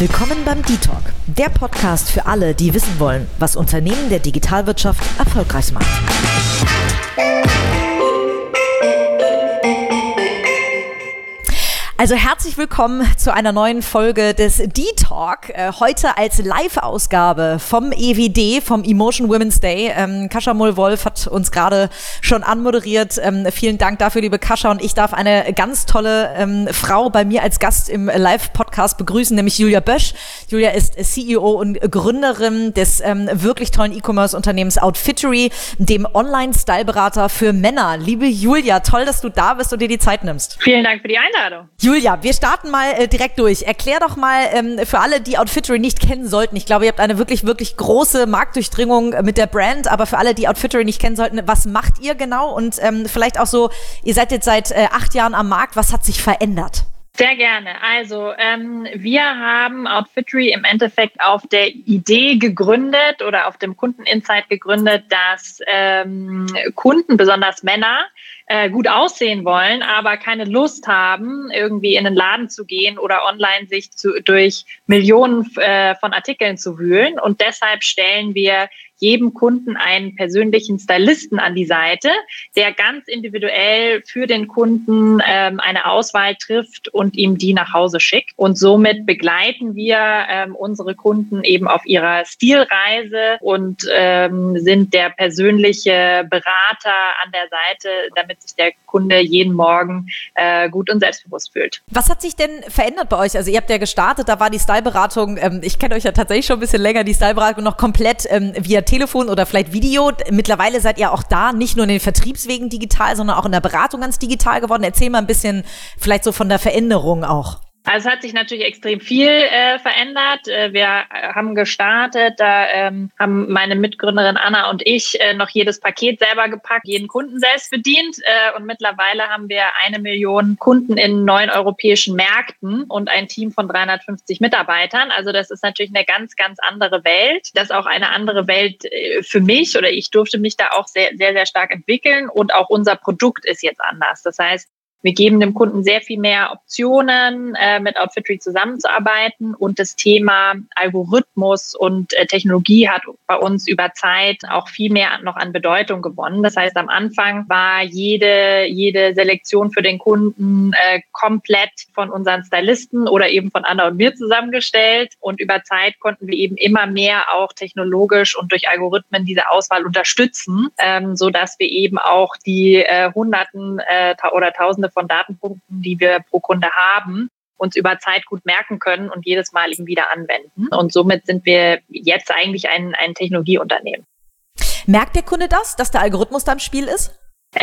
Willkommen beim D-Talk, der Podcast für alle, die wissen wollen, was Unternehmen der Digitalwirtschaft erfolgreich macht. Also herzlich willkommen zu einer neuen Folge des D-Talk, heute als Live-Ausgabe vom EWD, vom Emotion Women's Day. Kascha Moll-Wolf hat uns gerade schon anmoderiert. Vielen Dank dafür, liebe Kascha. Und ich darf eine ganz tolle Frau bei mir als Gast im Live-Podcast begrüßen, nämlich Julia Bösch. Julia ist CEO und Gründerin des wirklich tollen E-Commerce-Unternehmens Outfittery, dem Online-Style-Berater für Männer. Liebe Julia, toll, dass du da bist und dir die Zeit nimmst. Vielen Dank für die Einladung. Julia, wir starten mal direkt durch. Erklär doch mal für alle, die Outfittery nicht kennen sollten. Ich glaube, ihr habt eine wirklich, wirklich große Marktdurchdringung mit der Brand, aber für alle, die Outfittery nicht kennen sollten, was macht ihr genau? Und vielleicht auch so, ihr seid jetzt seit 8 Jahren am Markt, was hat sich verändert? Sehr gerne. Also wir haben Outfittery im Endeffekt auf der Idee gegründet oder auf dem Kundeninsight gegründet, dass Kunden, besonders Männer, gut aussehen wollen, aber keine Lust haben, irgendwie in den Laden zu gehen oder online sich durch Millionen von Artikeln zu wühlen. Und deshalb stellen wir jedem Kunden einen persönlichen Stylisten an die Seite, der ganz individuell für den Kunden eine Auswahl trifft und ihm die nach Hause schickt. Und somit begleiten wir unsere Kunden eben auf ihrer Stilreise und sind der persönliche Berater an der Seite, damit sich der Kunde jeden Morgen gut und selbstbewusst fühlt. Was hat sich denn verändert bei euch? Also ihr habt ja gestartet, da war die Styleberatung, ich kenne euch ja tatsächlich schon ein bisschen länger, die Styleberatung noch komplett via Telefon oder vielleicht Video. Mittlerweile seid ihr auch da, nicht nur in den Vertriebswegen digital, sondern auch in der Beratung ganz digital geworden. Erzähl mal ein bisschen vielleicht so von der Veränderung auch. Also es hat sich natürlich extrem viel verändert. Wir haben gestartet, da haben meine Mitgründerin Anna und ich noch jedes Paket selber gepackt, jeden Kunden selbst bedient. Und mittlerweile haben wir 1 Million Kunden in 9 europäischen Märkten und ein Team von 350 Mitarbeitern. Also das ist natürlich eine ganz, ganz andere Welt. Das ist auch eine andere Welt für mich, oder ich durfte mich da auch sehr, sehr, sehr stark entwickeln. Und auch unser Produkt ist jetzt anders. Das heißt, wir geben dem Kunden sehr viel mehr Optionen, mit Outfittery zusammenzuarbeiten, und das Thema Algorithmus und Technologie hat bei uns über Zeit auch viel mehr noch an Bedeutung gewonnen. Das heißt, am Anfang war jede Selektion für den Kunden komplett von unseren Stylisten oder eben von Anna und mir zusammengestellt, und über Zeit konnten wir eben immer mehr auch technologisch und durch Algorithmen diese Auswahl unterstützen, so dass wir eben auch die Hunderten oder Tausende von Datenpunkten, die wir pro Kunde haben, uns über Zeit gut merken können und jedes Mal eben wieder anwenden. Und somit sind wir jetzt eigentlich ein Technologieunternehmen. Merkt der Kunde das, dass der Algorithmus da im Spiel ist?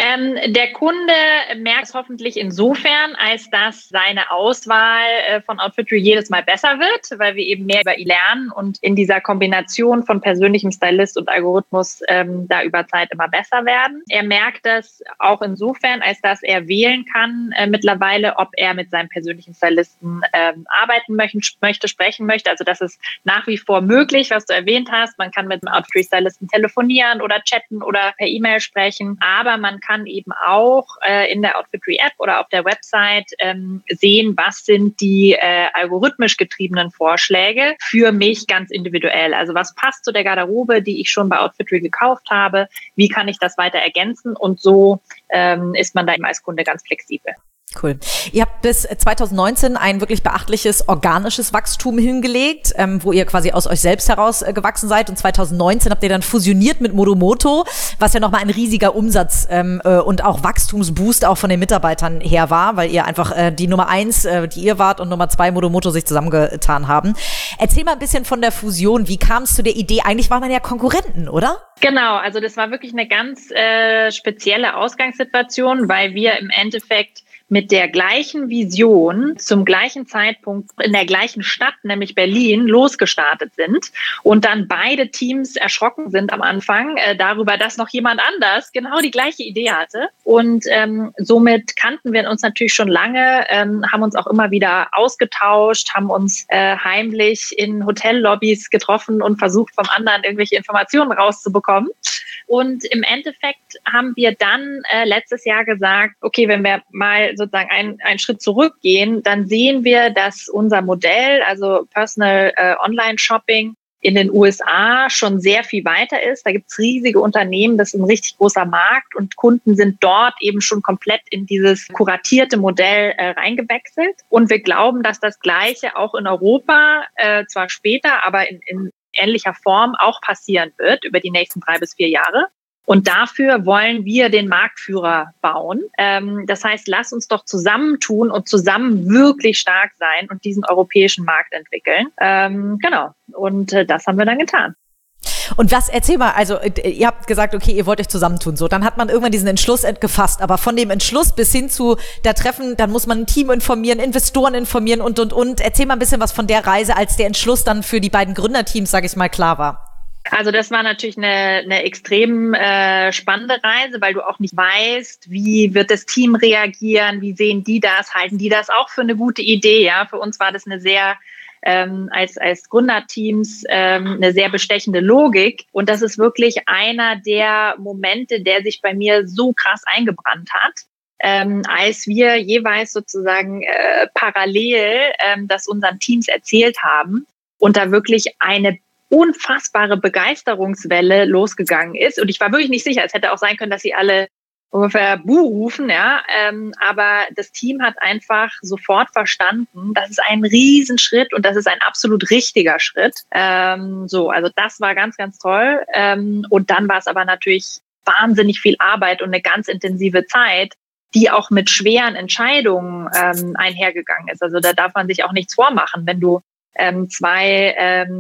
Der Kunde merkt es hoffentlich insofern, als dass seine Auswahl von Outfittery jedes Mal besser wird, weil wir eben mehr über ihn lernen und in dieser Kombination von persönlichem Stylist und Algorithmus da über Zeit immer besser werden. Er merkt das auch insofern, als dass er wählen kann mittlerweile, ob er mit seinem persönlichen Stylisten arbeiten möchte, sprechen möchte. Also das ist nach wie vor möglich, was du erwähnt hast. Man kann mit einem Outfittery-Stylisten telefonieren oder chatten oder per E-Mail sprechen, aber man kann eben auch in der Outfittery-App oder auf der Website sehen, was sind die algorithmisch getriebenen Vorschläge für mich ganz individuell. Also was passt zu der Garderobe, die ich schon bei Outfittery gekauft habe? Wie kann ich das weiter ergänzen? Und so ist man da eben als Kunde ganz flexibel. Cool. Ihr habt bis 2019 ein wirklich beachtliches organisches Wachstum hingelegt, wo ihr quasi aus euch selbst heraus gewachsen seid. Und 2019 habt ihr dann fusioniert mit Modomoto, was ja nochmal ein riesiger Umsatz und auch Wachstumsboost auch von den Mitarbeitern her war, weil ihr einfach die Nummer 1, die ihr wart, und Nummer 2 Modomoto sich zusammengetan haben. Erzähl mal ein bisschen von der Fusion. Wie kam es zu der Idee? Eigentlich waren man ja Konkurrenten, oder? Genau, also das war wirklich eine ganz spezielle Ausgangssituation, weil wir im Endeffekt mit der gleichen Vision zum gleichen Zeitpunkt in der gleichen Stadt, nämlich Berlin, losgestartet sind und dann beide Teams erschrocken sind am Anfang darüber, dass noch jemand anders genau die gleiche Idee hatte. Und somit kannten wir uns natürlich schon lange, haben uns auch immer wieder ausgetauscht, haben uns heimlich in Hotellobbys getroffen und versucht, vom anderen irgendwelche Informationen rauszubekommen. Und im Endeffekt haben wir dann letztes Jahr gesagt, okay, wenn wir mal sozusagen einen Schritt zurückgehen, dann sehen wir, dass unser Modell, also Personal Online-Shopping, in den USA schon sehr viel weiter ist. Da gibt's riesige Unternehmen, das ist ein richtig großer Markt und Kunden sind dort eben schon komplett in dieses kuratierte Modell reingewechselt. Und wir glauben, dass das Gleiche auch in Europa, zwar später, aber in ähnlicher Form auch passieren wird über die nächsten 3 bis 4 Jahre. Und dafür wollen wir den Marktführer bauen. Das heißt, lass uns doch zusammentun und zusammen wirklich stark sein und diesen europäischen Markt entwickeln. Genau. Und das haben wir dann getan. Und erzähl mal, also ihr habt gesagt, okay, ihr wollt euch zusammentun, so, dann hat man irgendwann diesen Entschluss gefasst, aber von dem Entschluss bis hin zu der Treffen, dann muss man ein Team informieren, Investoren informieren und. Erzähl mal ein bisschen was von der Reise, als der Entschluss dann für die beiden Gründerteams, sage ich mal, klar war. Also das war natürlich eine extrem spannende Reise, weil du auch nicht weißt, wie wird das Team reagieren, wie sehen die das, halten die das auch für eine gute Idee. Ja, für uns war das eine sehr als Gründerteams eine sehr bestechende Logik. Und das ist wirklich einer der Momente, der sich bei mir so krass eingebrannt hat, als wir jeweils sozusagen parallel das unseren Teams erzählt haben und da wirklich eine unfassbare Begeisterungswelle losgegangen ist. Und ich war wirklich nicht sicher. Es hätte auch sein können, dass sie alle ungefähr Buh rufen, ja. Aber das Team hat einfach sofort verstanden, das ist ein Riesenschritt und das ist ein absolut richtiger Schritt. Also das war ganz, ganz toll. Und dann war es aber natürlich wahnsinnig viel Arbeit und eine ganz intensive Zeit, die auch mit schweren Entscheidungen einhergegangen ist. Also da darf man sich auch nichts vormachen, wenn du zwei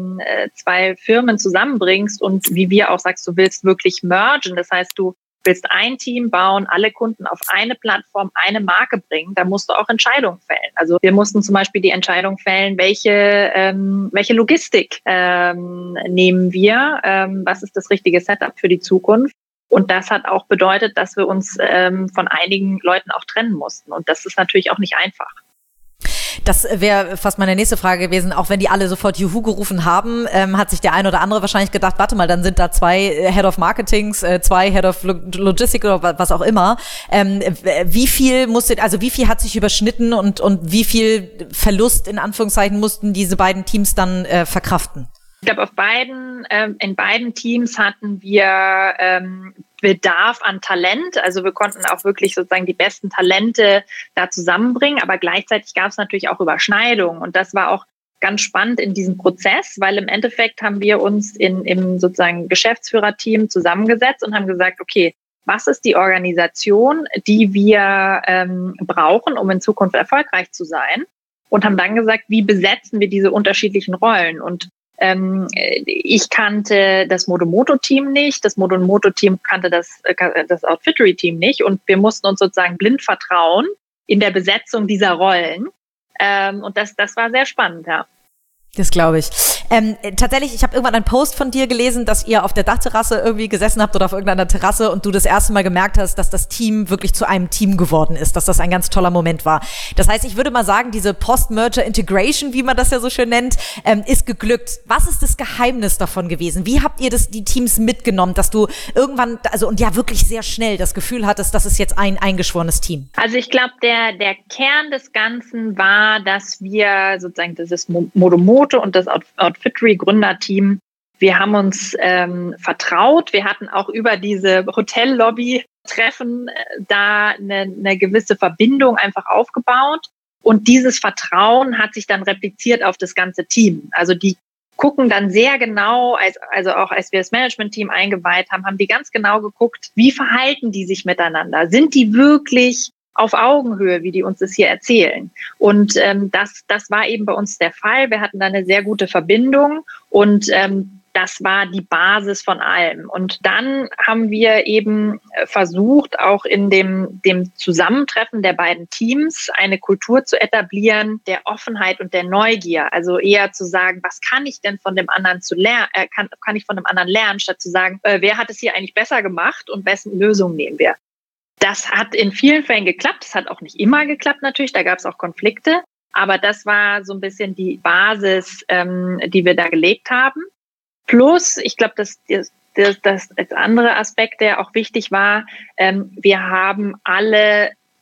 Firmen zusammenbringst und wie wir auch sagst, du willst wirklich mergen. Das heißt, du willst ein Team bauen, alle Kunden auf eine Plattform, eine Marke bringen, da musst du auch Entscheidungen fällen. Also wir mussten zum Beispiel die Entscheidung fällen, welche Logistik nehmen wir, was ist das richtige Setup für die Zukunft. Und das hat auch bedeutet, dass wir uns von einigen Leuten auch trennen mussten. Und das ist natürlich auch nicht einfach. Das wäre fast meine nächste Frage gewesen. Auch wenn die alle sofort Juhu gerufen haben, hat sich der ein oder andere wahrscheinlich gedacht, warte mal, dann sind da 2 Head of Marketings, 2 Head of Logistics oder was auch immer. Wie viel hat sich überschnitten und wie viel Verlust in Anführungszeichen mussten diese beiden Teams dann verkraften? Ich glaube, in beiden Teams hatten wir Bedarf an Talent. Also wir konnten auch wirklich sozusagen die besten Talente da zusammenbringen, aber gleichzeitig gab es natürlich auch Überschneidungen. Und das war auch ganz spannend in diesem Prozess, weil im Endeffekt haben wir uns im sozusagen Geschäftsführerteam zusammengesetzt und haben gesagt, okay, was ist die Organisation, die wir brauchen, um in Zukunft erfolgreich zu sein? Und haben dann gesagt, wie besetzen wir diese unterschiedlichen Rollen? Und ich kannte das Modomoto-Team nicht, das Modomoto-Team kannte das Outfittery-Team nicht und wir mussten uns sozusagen blind vertrauen in der Besetzung dieser Rollen. Und das war sehr spannend, ja. Das glaube ich. Tatsächlich, ich habe irgendwann einen Post von dir gelesen, dass ihr auf der Dachterrasse irgendwie gesessen habt oder auf irgendeiner Terrasse und du das erste Mal gemerkt hast, dass das Team wirklich zu einem Team geworden ist, dass das ein ganz toller Moment war. Das heißt, ich würde mal sagen, diese Post-Merger-Integration, wie man das ja so schön nennt, ist geglückt. Was ist das Geheimnis davon gewesen? Wie habt ihr die Teams mitgenommen, dass du irgendwann, und ja wirklich sehr schnell das Gefühl hattest, das ist jetzt ein eingeschworenes Team? Also ich glaube, der Kern des Ganzen war, dass wir sozusagen dieses Modomoto und das Outfittery-Gründerteam, wir haben uns vertraut. Wir hatten auch über diese Hotellobby-Treffen da eine gewisse Verbindung einfach aufgebaut. Und dieses Vertrauen hat sich dann repliziert auf das ganze Team. Also die gucken dann sehr genau, also auch als wir das Management-Team eingeweiht haben, haben die ganz genau geguckt, wie verhalten die sich miteinander? Sind die wirklich auf Augenhöhe, wie die uns das hier erzählen? Und das war eben bei uns der Fall. Wir hatten da eine sehr gute Verbindung und das war die Basis von allem. Und dann haben wir eben versucht, auch in dem Zusammentreffen der beiden Teams eine Kultur zu etablieren, der Offenheit und der Neugier. Also eher zu sagen, was kann ich denn von dem anderen kann ich von dem anderen lernen, statt zu sagen, wer hat es hier eigentlich besser gemacht und wessen Lösung nehmen wir? Das hat in vielen Fällen geklappt. Das hat auch nicht immer geklappt natürlich. Da gab es auch Konflikte. Aber das war so ein bisschen die Basis, die wir da gelegt haben. Plus, ich glaube, das als andere Aspekt, der auch wichtig war, wir haben alle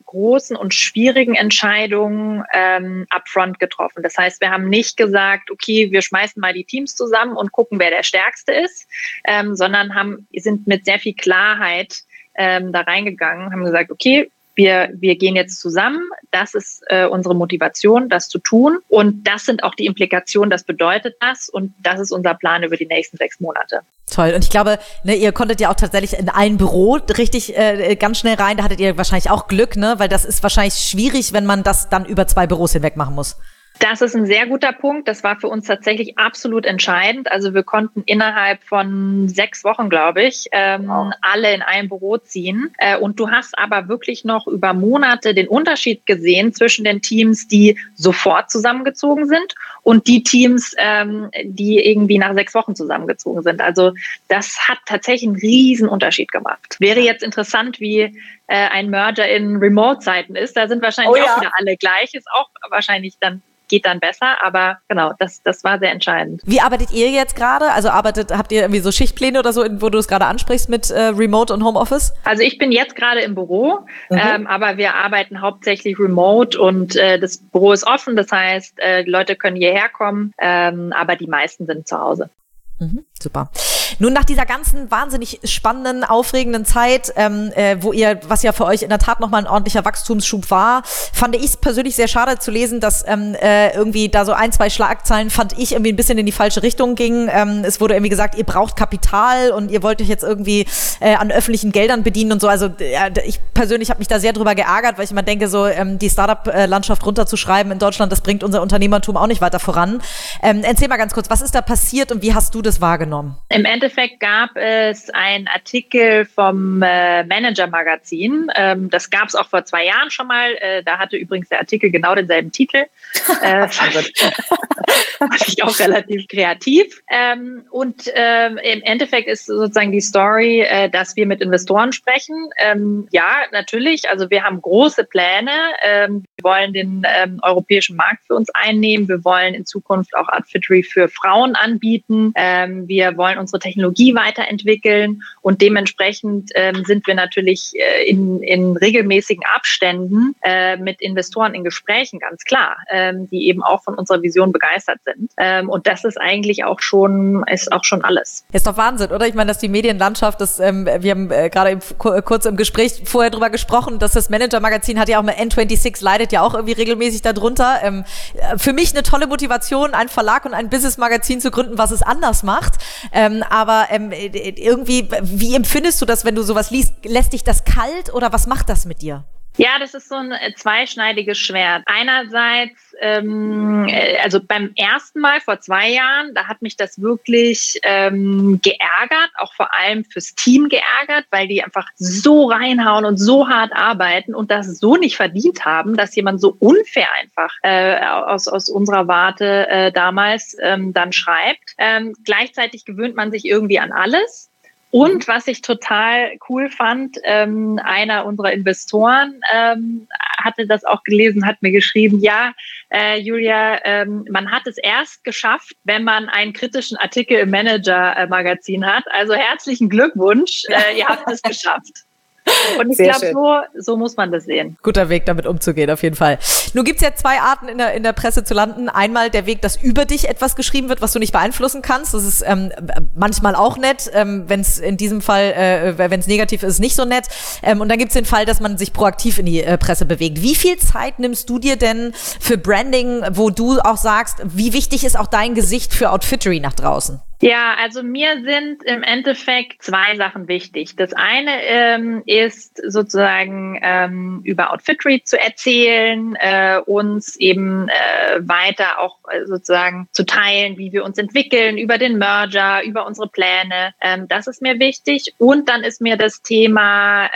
großen und schwierigen Entscheidungen upfront getroffen. Das heißt, wir haben nicht gesagt, okay, wir schmeißen mal die Teams zusammen und gucken, wer der Stärkste ist, sondern sind mit sehr viel Klarheit da reingegangen, haben gesagt, okay, wir gehen jetzt zusammen, das ist unsere Motivation, das zu tun und das sind auch die Implikationen, das bedeutet das und das ist unser Plan über die nächsten 6 Monate. Toll. Und ich glaube, ihr konntet ja auch tatsächlich in ein Büro richtig ganz schnell rein, da hattet ihr wahrscheinlich auch Glück, ne? Weil das ist wahrscheinlich schwierig, wenn man das dann über 2 Büros hinweg machen muss. Das ist ein sehr guter Punkt. Das war für uns tatsächlich absolut entscheidend. Also wir konnten innerhalb von 6 Wochen, glaube ich, alle in ein Büro ziehen. Und du hast aber wirklich noch über Monate den Unterschied gesehen zwischen den Teams, die sofort zusammengezogen sind und die Teams, die irgendwie nach 6 Wochen zusammengezogen sind. Also das hat tatsächlich einen riesen Unterschied gemacht. Wäre jetzt interessant, wie ein Merger in Remote-Zeiten ist. Da sind wahrscheinlich auch wieder alle gleich. Ist auch wahrscheinlich geht dann besser, aber genau, das war sehr entscheidend. Wie arbeitet ihr jetzt gerade? Also habt ihr irgendwie so Schichtpläne oder so, wo du es gerade ansprichst mit Remote und Homeoffice? Also ich bin jetzt gerade im Büro, aber wir arbeiten hauptsächlich remote und das Büro ist offen, das heißt, die Leute können hierher kommen, aber die meisten sind zu Hause. Super. Nun, nach dieser ganzen wahnsinnig spannenden, aufregenden Zeit, was ja für euch in der Tat nochmal ein ordentlicher Wachstumsschub war, fand ich es persönlich sehr schade zu lesen, dass irgendwie da so 1, 2 Schlagzeilen, fand ich, irgendwie ein bisschen in die falsche Richtung gingen. Es wurde irgendwie gesagt, ihr braucht Kapital und ihr wollt euch jetzt irgendwie an öffentlichen Geldern bedienen und so. Also ich persönlich habe mich da sehr drüber geärgert, weil ich immer denke, so die Startup-Landschaft runterzuschreiben in Deutschland, das bringt unser Unternehmertum auch nicht weiter voran. Erzähl mal ganz kurz, was ist da passiert und wie hast du das wahrgenommen? Im Endeffekt gab es einen Artikel vom Manager-Magazin. Das gab es auch vor 2 Jahren schon mal. Da hatte übrigens der Artikel genau denselben Titel. Fand ich auch relativ kreativ. Und im Endeffekt ist sozusagen die Story, dass wir mit Investoren sprechen. Ja, natürlich. Also wir haben große Pläne. Wir wollen den europäischen Markt für uns einnehmen. Wir wollen in Zukunft auch Outfittery für Frauen anbieten. Wir wollen unsere Technologie weiterentwickeln und dementsprechend sind wir natürlich in regelmäßigen Abständen mit Investoren in Gesprächen, ganz klar, die eben auch von unserer Vision begeistert sind. Und das ist eigentlich auch schon alles. Ist doch Wahnsinn, oder? Ich meine, dass die Medienlandschaft, wir haben gerade kurz im Gespräch vorher drüber gesprochen, dass das Manager-Magazin hat ja auch mit N26 leidet ja auch irgendwie regelmäßig darunter. Für mich eine tolle Motivation, einen Verlag und ein Business-Magazin zu gründen, was es anders macht. Aber irgendwie, wie empfindest du das, wenn du sowas liest? Lässt dich das kalt oder was macht das mit dir? Ja, das ist so ein zweischneidiges Schwert. Einerseits, also beim ersten Mal vor 2 Jahren, da hat mich das wirklich geärgert, auch vor allem fürs Team geärgert, weil die einfach so reinhauen und so hart arbeiten und das so nicht verdient haben, dass jemand so unfair einfach aus unserer Warte damals dann schreibt. Gleichzeitig gewöhnt man sich irgendwie an alles. Und was ich total cool fand, einer unserer Investoren hatte das auch gelesen, hat mir geschrieben, ja, Julia, man hat es erst geschafft, wenn man einen kritischen Artikel im Manager-Magazin hat. Also herzlichen Glückwunsch, ihr habt es geschafft. Und ich glaube, so muss man das sehen. Guter Weg, damit umzugehen, auf jeden Fall. Nun gibt's ja 2 Arten, in der Presse zu landen. Einmal der Weg, dass über dich etwas geschrieben wird, was du nicht beeinflussen kannst. Das ist manchmal auch nett. Wenn es in diesem Fall, wenn es negativ ist, nicht so nett. Und dann gibt's den Fall, dass man sich proaktiv in die Presse bewegt. Wie viel Zeit nimmst du dir denn für Branding, wo du auch sagst, wie wichtig ist auch dein Gesicht für Outfittery nach draußen? Ja, also mir sind im Endeffekt 2 Sachen wichtig. Das eine ist sozusagen über Outfittery zu erzählen, uns eben weiter auch sozusagen zu teilen, wie wir uns entwickeln, über den Merger, über unsere Pläne. Das ist mir wichtig. Und dann ist mir das Thema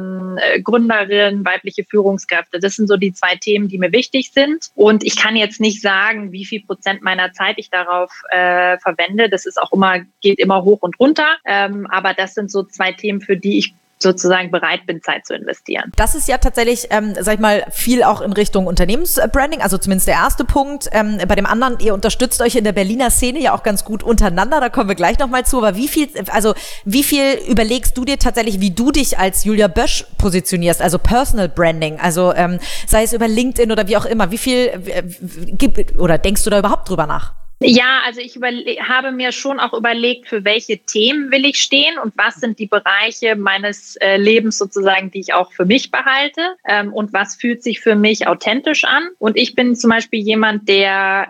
Gründerin, weibliche Führungskräfte. Das sind so die 2 Themen, die mir wichtig sind. Und ich kann jetzt nicht sagen, wie viel Prozent meiner Zeit ich darauf verwende. Das ist auch geht immer hoch und runter. Aber das sind so 2 Themen, für die ich sozusagen bereit bin, Zeit zu investieren. Das ist ja tatsächlich, sag ich mal, viel auch in Richtung Unternehmensbranding, also zumindest der erste Punkt. Bei dem anderen, ihr unterstützt euch in der Berliner Szene ja auch ganz gut untereinander, da kommen wir gleich nochmal zu, aber wie viel überlegst du dir tatsächlich, wie du dich als Julia Bösch positionierst, also Personal Branding, also sei es über LinkedIn oder wie auch immer, wie viel oder denkst du da überhaupt drüber nach? Ja, also ich habe mir schon auch überlegt, für welche Themen will ich stehen und was sind die Bereiche meines Lebens sozusagen, die ich auch für mich behalte, und was fühlt sich für mich authentisch an. Und ich bin zum Beispiel jemand, der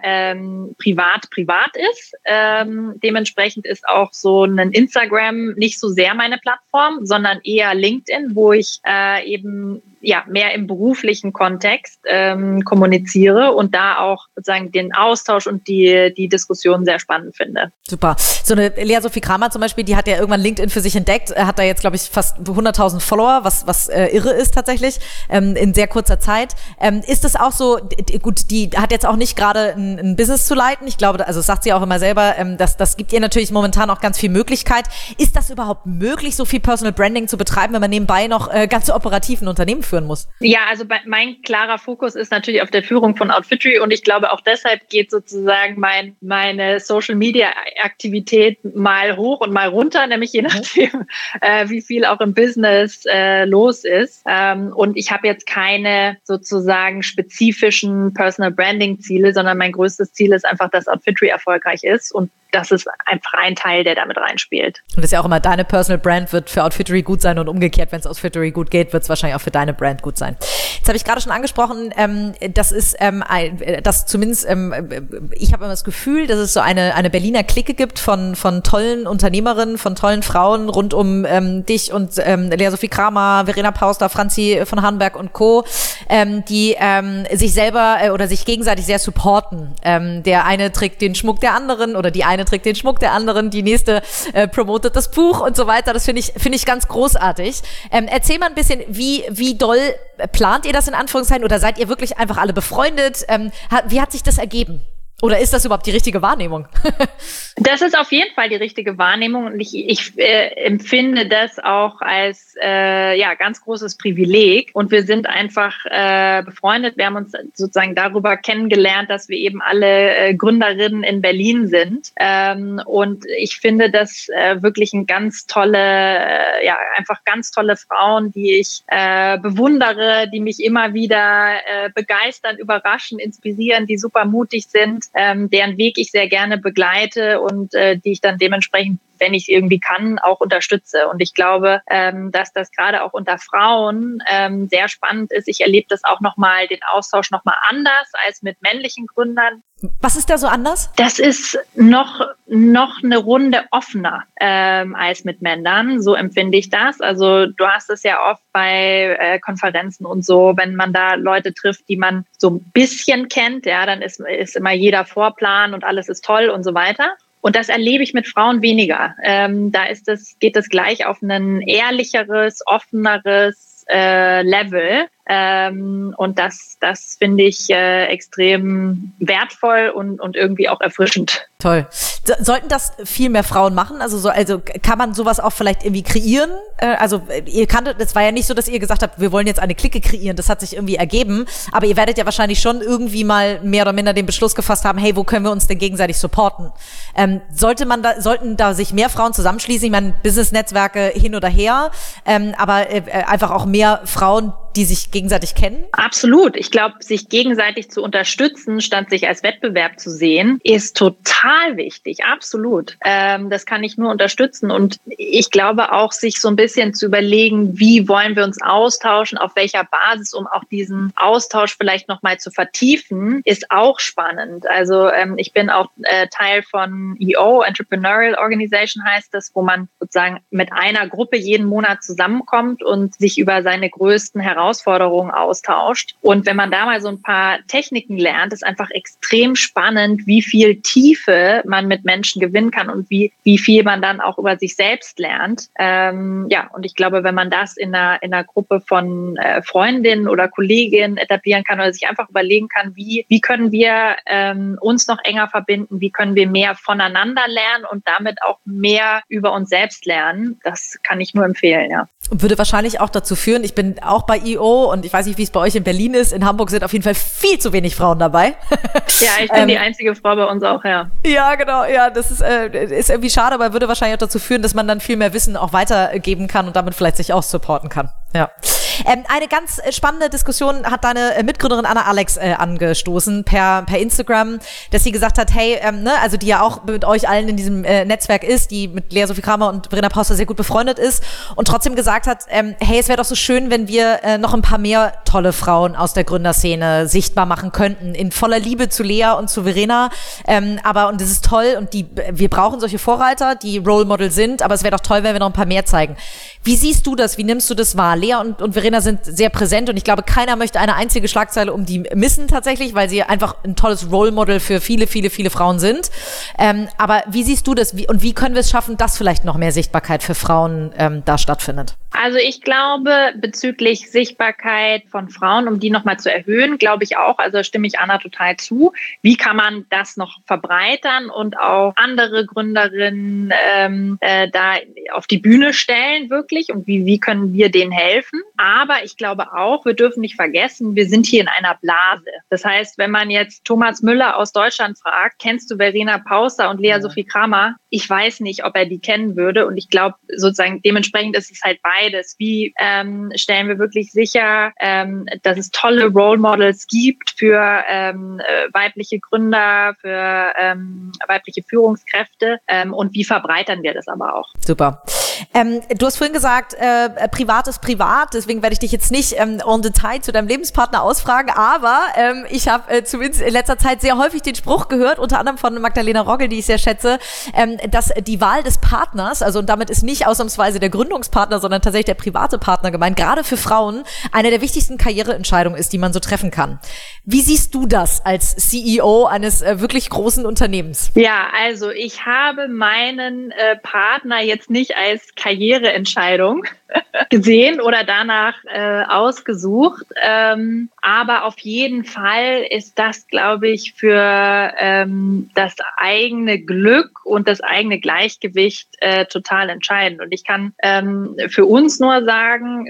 privat ist. Dementsprechend ist auch so ein Instagram nicht so sehr meine Plattform, sondern eher LinkedIn, wo ich eben mehr im beruflichen Kontext kommuniziere und da auch sozusagen den Austausch und die Diskussion sehr spannend finde. Super. So eine Lea Sophie Kramer zum Beispiel, die hat ja irgendwann LinkedIn für sich entdeckt, hat da jetzt, glaube ich, fast 100.000 Follower, was irre ist tatsächlich, in sehr kurzer Zeit. Ist das auch so, gut, die hat jetzt auch nicht gerade ein Business zu leiten, ich glaube, also das sagt sie auch immer selber, das gibt ihr natürlich momentan auch ganz viel Möglichkeit. Ist das überhaupt möglich, so viel Personal Branding zu betreiben, wenn man nebenbei noch ganz operativ ein Unternehmen führen muss? Ja, also mein klarer Fokus ist natürlich auf der Führung von Outfittery und ich glaube auch deshalb geht sozusagen meine Social-Media-Aktivität mal hoch und mal runter, nämlich je nachdem, wie viel auch im Business los ist. Und ich habe jetzt keine sozusagen spezifischen Personal-Branding-Ziele, sondern mein größtes Ziel ist einfach, dass Outfittery erfolgreich ist und das ist einfach ein Teil, der damit reinspielt. Und das ist ja auch immer, deine Personal Brand wird für Outfittery gut sein und umgekehrt, wenn es Outfittery gut geht, wird es wahrscheinlich auch für deine Brand gut sein. Jetzt habe ich gerade schon angesprochen, das ist, dass zumindest, ich habe immer das Gefühl, dass es so eine Berliner Clique gibt von tollen Unternehmerinnen, von tollen Frauen rund um dich und Lea Sophie Kramer, Verena Pauster, Franzi von Harnberg und Co., die sich selber oder sich gegenseitig sehr supporten. Der eine trägt den Schmuck der anderen oder die eine trägt den Schmuck der anderen, die nächste promotet das Buch und so weiter. Das finde ich ganz großartig. Erzähl mal ein bisschen, wie doll plant ihr das in Anführungszeichen oder seid ihr wirklich einfach alle befreundet? Wie hat sich das ergeben? Oder ist das überhaupt die richtige Wahrnehmung? Das ist auf jeden Fall die richtige Wahrnehmung und ich empfinde das auch als ganz großes Privileg und wir sind einfach befreundet. Wir haben uns sozusagen darüber kennengelernt, dass wir eben alle Gründerinnen in Berlin sind und ich finde das wirklich ein ganz einfach ganz tolle Frauen, die ich bewundere, die mich immer wieder begeistern, überraschen, inspirieren, die super mutig sind, deren Weg ich sehr gerne begleite und die ich dann dementsprechend, wenn ich irgendwie kann, auch unterstütze. Und ich glaube, dass das gerade auch unter Frauen sehr spannend ist. Ich erlebe das auch nochmal, den Austausch nochmal anders als mit männlichen Gründern. Was ist da so anders? Das ist noch eine Runde offener als mit Männern. So empfinde ich das. Also du hast es ja oft bei Konferenzen und so, wenn man da Leute trifft, die man so ein bisschen kennt, ja, dann ist immer jeder Vorplan und alles ist toll und so weiter. Und das erlebe ich mit Frauen weniger. Geht es gleich auf ein ehrlicheres, offeneres Level. Und das finde ich extrem wertvoll und irgendwie auch erfrischend. Toll. Sollten das viel mehr Frauen machen? Also kann man sowas auch vielleicht irgendwie kreieren? Das war ja nicht so, dass ihr gesagt habt, wir wollen jetzt eine Clique kreieren. Das hat sich irgendwie ergeben. Aber ihr werdet ja wahrscheinlich schon irgendwie mal mehr oder minder den Beschluss gefasst haben, hey, wo können wir uns denn gegenseitig supporten? Sollten da sich mehr Frauen zusammenschließen? Ich meine, Business-Netzwerke hin oder her, aber einfach auch mehr Frauen, die sich gegenseitig kennen? Absolut. Ich glaube, sich gegenseitig zu unterstützen, statt sich als Wettbewerb zu sehen, ist total wichtig. Absolut. Das kann ich nur unterstützen. Und ich glaube auch, sich so ein bisschen zu überlegen, wie wollen wir uns austauschen, auf welcher Basis, um auch diesen Austausch vielleicht nochmal zu vertiefen, ist auch spannend. Also ich bin auch Teil von EO, Entrepreneurial Organization heißt das, wo man sozusagen mit einer Gruppe jeden Monat zusammenkommt und sich über seine größten Herausforderungen Herausforderungen austauscht. Und wenn man da mal so ein paar Techniken lernt, ist einfach extrem spannend, wie viel Tiefe man mit Menschen gewinnen kann und wie viel man dann auch über sich selbst lernt. Und ich glaube, wenn man das in einer Gruppe von Freundinnen oder Kolleginnen etablieren kann oder sich einfach überlegen kann, wie können wir uns noch enger verbinden, wie können wir mehr voneinander lernen und damit auch mehr über uns selbst lernen, das kann ich nur empfehlen, ja. Würde wahrscheinlich auch dazu führen, ich bin auch bei EO und ich weiß nicht, wie es bei euch in Berlin ist. In Hamburg sind auf jeden Fall viel zu wenig Frauen dabei. Ja, ich bin die einzige Frau bei uns auch, ja. Ja, genau, ja, das ist irgendwie schade, aber würde wahrscheinlich auch dazu führen, dass man dann viel mehr Wissen auch weitergeben kann und damit vielleicht sich auch supporten kann. Ja. Eine ganz spannende Diskussion hat deine Mitgründerin Anna Alex angestoßen per Instagram, dass sie gesagt hat, hey, also die ja auch mit euch allen in diesem Netzwerk ist, die mit Lea Sophie Kramer und Verena Pauster sehr gut befreundet ist und trotzdem gesagt hat, hey, es wäre doch so schön, wenn wir noch ein paar mehr tolle Frauen aus der Gründerszene sichtbar machen könnten, in voller Liebe zu Lea und zu Verena, und das ist toll und wir brauchen solche Vorreiter, die Role Model sind, aber es wäre doch toll, wenn wir noch ein paar mehr zeigen. Wie siehst du das? Wie nimmst du das wahr? Lea und Verena sind sehr präsent und ich glaube, keiner möchte eine einzige Schlagzeile um die missen tatsächlich, weil sie einfach ein tolles Role Model für viele, viele, viele Frauen sind. Aber wie siehst du das? Und wie können wir es schaffen, dass vielleicht noch mehr Sichtbarkeit für Frauen da stattfindet? Also ich glaube, bezüglich Sichtbarkeit von Frauen, um die nochmal zu erhöhen, glaube ich auch, also stimme ich Anna total zu. Wie kann man das noch verbreitern und auch andere Gründerinnen da auf die Bühne stellen wirklich und wie können wir denen helfen? Aber ich glaube auch, wir dürfen nicht vergessen, wir sind hier in einer Blase. Das heißt, wenn man jetzt Thomas Müller aus Deutschland fragt, kennst du Verena Pauster und Lea Sophie Kramer? Ich weiß nicht, ob er die kennen würde und ich glaube sozusagen dementsprechend ist es halt beides. Wie stellen wir wirklich sicher, dass es tolle Role Models gibt für weibliche Gründer, für weibliche Führungskräfte und wie verbreitern wir das aber auch? Super. Du hast vorhin gesagt, privat ist privat, deswegen werde ich dich jetzt nicht en Detail zu deinem Lebenspartner ausfragen, aber ich habe zumindest in letzter Zeit sehr häufig den Spruch gehört, unter anderem von Magdalena Rogge, die ich sehr schätze, dass die Wahl des Partners, also und damit ist nicht ausnahmsweise der Gründungspartner, sondern tatsächlich der private Partner gemeint, gerade für Frauen eine der wichtigsten Karriereentscheidungen ist, die man so treffen kann. Wie siehst du das als CEO eines wirklich großen Unternehmens? Ja, also ich habe meinen Partner jetzt nicht als Karriereentscheidung gesehen oder danach ausgesucht. Aber auf jeden Fall ist das, glaube ich, für das eigene Glück und das eigene Gleichgewicht total entscheidend. Und ich kann für uns nur sagen,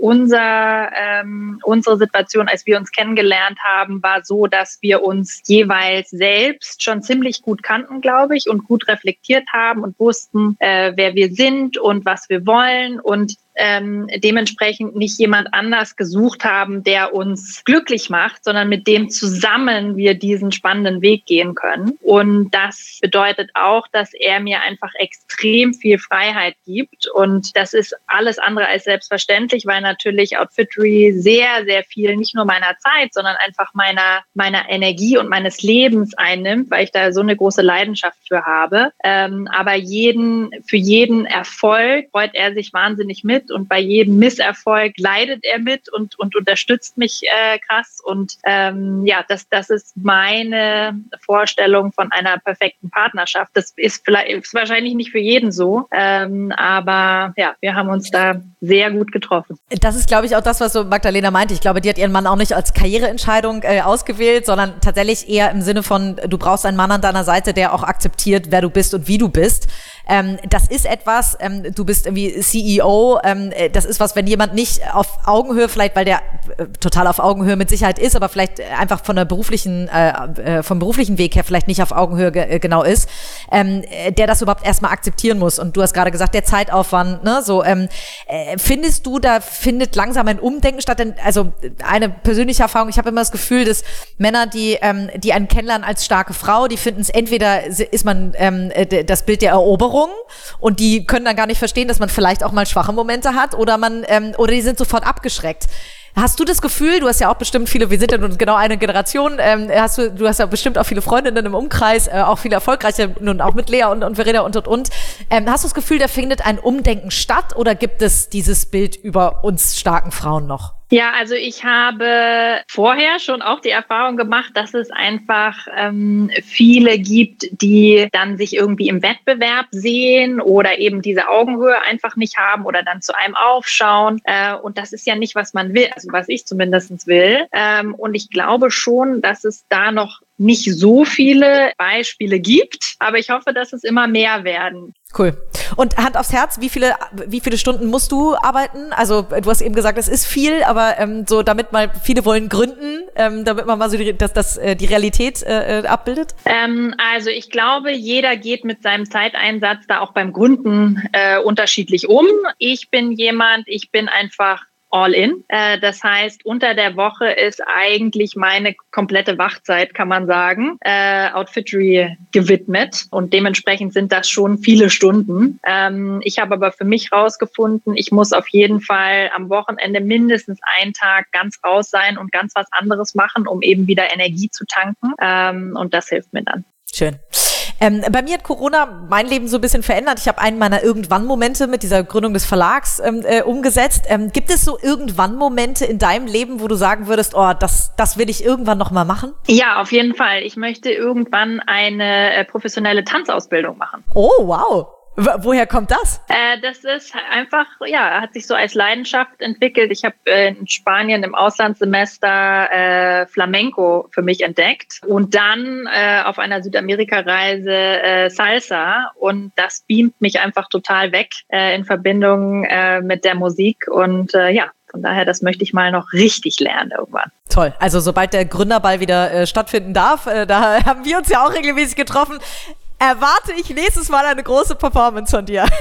unsere Situation, als wir uns kennengelernt haben, war so, dass wir uns jeweils selbst schon ziemlich gut kannten, glaube ich, und gut reflektiert haben und wussten, wer wir sind und was wir wollen und dementsprechend nicht jemand anders gesucht haben, der uns glücklich macht, sondern mit dem zusammen wir diesen spannenden Weg gehen können. Und das bedeutet auch, dass er mir einfach extrem viel Freiheit gibt. Und das ist alles andere als selbstverständlich, weil natürlich Outfittery sehr, sehr viel nicht nur meiner Zeit, sondern einfach meiner Energie und meines Lebens einnimmt, weil ich da so eine große Leidenschaft für habe. Aber für jeden Erfolg freut er sich wahnsinnig mit. Und bei jedem Misserfolg leidet er mit und unterstützt mich krass. Und das ist meine Vorstellung von einer perfekten Partnerschaft. Das ist wahrscheinlich nicht für jeden so, aber ja, wir haben uns da sehr gut getroffen. Das ist, glaube ich, auch das, was so Magdalena meinte. Ich glaube, die hat ihren Mann auch nicht als Karriereentscheidung ausgewählt, sondern tatsächlich eher im Sinne von, du brauchst einen Mann an deiner Seite, der auch akzeptiert, wer du bist und wie du bist. Das ist etwas, du bist irgendwie CEO, das ist was, wenn jemand nicht auf Augenhöhe, vielleicht weil der total auf Augenhöhe mit Sicherheit ist, aber vielleicht einfach vom beruflichen Weg her vielleicht nicht auf Augenhöhe genau ist, der das überhaupt erstmal akzeptieren muss. Und du hast gerade gesagt, der Zeitaufwand, ne, so, findest du, da findet langsam ein Umdenken statt? Denn, also eine persönliche Erfahrung, ich habe immer das Gefühl, dass Männer, die einen kennenlernen als starke Frau, die finden es, entweder ist man das Bild der Eroberung und die können dann gar nicht verstehen, dass man vielleicht auch mal schwache Momente hat oder die sind sofort abgeschreckt. Hast du das Gefühl, du hast ja auch bestimmt viele, wir sind ja nun genau eine Generation, du hast ja bestimmt auch viele Freundinnen im Umkreis, auch viele erfolgreiche, nun auch mit Lea und Verena und. Hast du das Gefühl, da findet ein Umdenken statt oder gibt es dieses Bild über uns starken Frauen noch? Ja, also ich habe vorher schon auch die Erfahrung gemacht, dass es einfach viele gibt, die dann sich irgendwie im Wettbewerb sehen oder eben diese Augenhöhe einfach nicht haben oder dann zu einem aufschauen. Und das ist ja nicht, was man will, also was ich zumindest will. Und ich glaube schon, dass es da noch nicht so viele Beispiele gibt, aber ich hoffe, dass es immer mehr werden. Cool. Und Hand aufs Herz, wie viele Stunden musst du arbeiten? Also du hast eben gesagt, es ist viel, aber so damit mal viele wollen gründen, damit man mal so die Realität abbildet? Also ich glaube, jeder geht mit seinem Zeiteinsatz da auch beim Gründen unterschiedlich um. Ich bin einfach all in. Das heißt, unter der Woche ist eigentlich meine komplette Wachzeit, kann man sagen, Outfittery gewidmet. Und dementsprechend sind das schon viele Stunden. Ich habe aber für mich rausgefunden, ich muss auf jeden Fall am Wochenende mindestens einen Tag ganz raus sein und ganz was anderes machen, um eben wieder Energie zu tanken. Und das hilft mir dann. Schön. Bei mir hat Corona mein Leben so ein bisschen verändert. Ich habe einen meiner Irgendwann-Momente mit dieser Gründung des Verlags umgesetzt. Gibt es so Irgendwann-Momente in deinem Leben, wo du sagen würdest, oh, das will ich irgendwann noch mal machen? Ja, auf jeden Fall. Ich möchte irgendwann eine professionelle Tanzausbildung machen. Oh, wow. Woher kommt das? Das ist einfach, hat sich so als Leidenschaft entwickelt. Ich habe in Spanien im Auslandssemester Flamenco für mich entdeckt und dann auf einer Südamerika-Reise Salsa, und das beamt mich einfach total weg in Verbindung mit der Musik und von daher, das möchte ich mal noch richtig lernen irgendwann. Toll. Also sobald der Gründerball wieder stattfinden darf, da haben wir uns ja auch regelmäßig getroffen. Erwarte ich nächstes Mal eine große Performance von dir.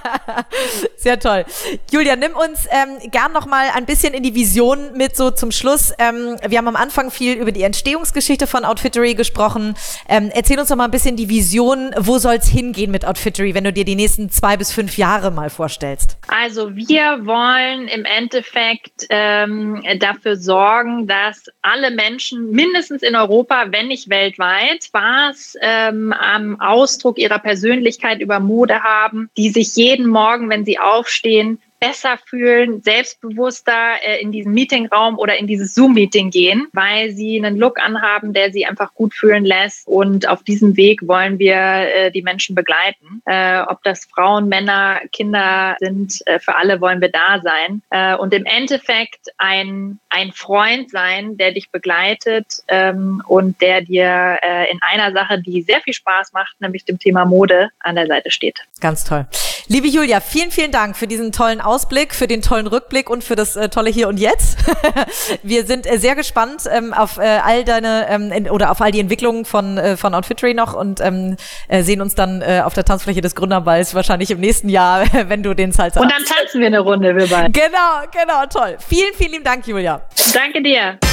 Sehr toll. Julia, nimm uns gern noch mal ein bisschen in die Vision mit so zum Schluss. Wir haben am Anfang viel über die Entstehungsgeschichte von Outfittery gesprochen. Erzähl uns noch mal ein bisschen die Vision, wo soll's hingehen mit Outfittery, wenn du dir die nächsten 2 bis 5 Jahre mal vorstellst? Also wir wollen im Endeffekt dafür sorgen, dass alle Menschen mindestens in Europa, wenn nicht weltweit, Spaß am Ausdruck ihrer Persönlichkeit über Mode haben, die sich jeden Morgen, wenn sie aufstehen, besser fühlen, selbstbewusster in diesen Meetingraum oder in dieses Zoom-Meeting gehen, weil sie einen Look anhaben, der sie einfach gut fühlen lässt. Und auf diesem Weg wollen wir die Menschen begleiten. Ob das Frauen, Männer, Kinder sind, für alle wollen wir da sein. Und im Endeffekt ein Freund sein, der dich begleitet und der dir in einer Sache, die sehr viel Spaß macht, nämlich dem Thema Mode, an der Seite steht. Ganz toll. Liebe Julia, vielen, vielen Dank für diesen tollen Ausblick, für den tollen Rückblick und für das tolle Hier und Jetzt. Wir sind sehr gespannt auf all deine oder auf all die Entwicklungen von Outfittery noch und sehen uns dann auf der Tanzfläche des Gründerballs wahrscheinlich im nächsten Jahr, wenn du den Salsa Und dann tanzen wir eine Runde, wir beide. Genau, toll. Vielen, vielen lieben Dank, Julia. Danke dir.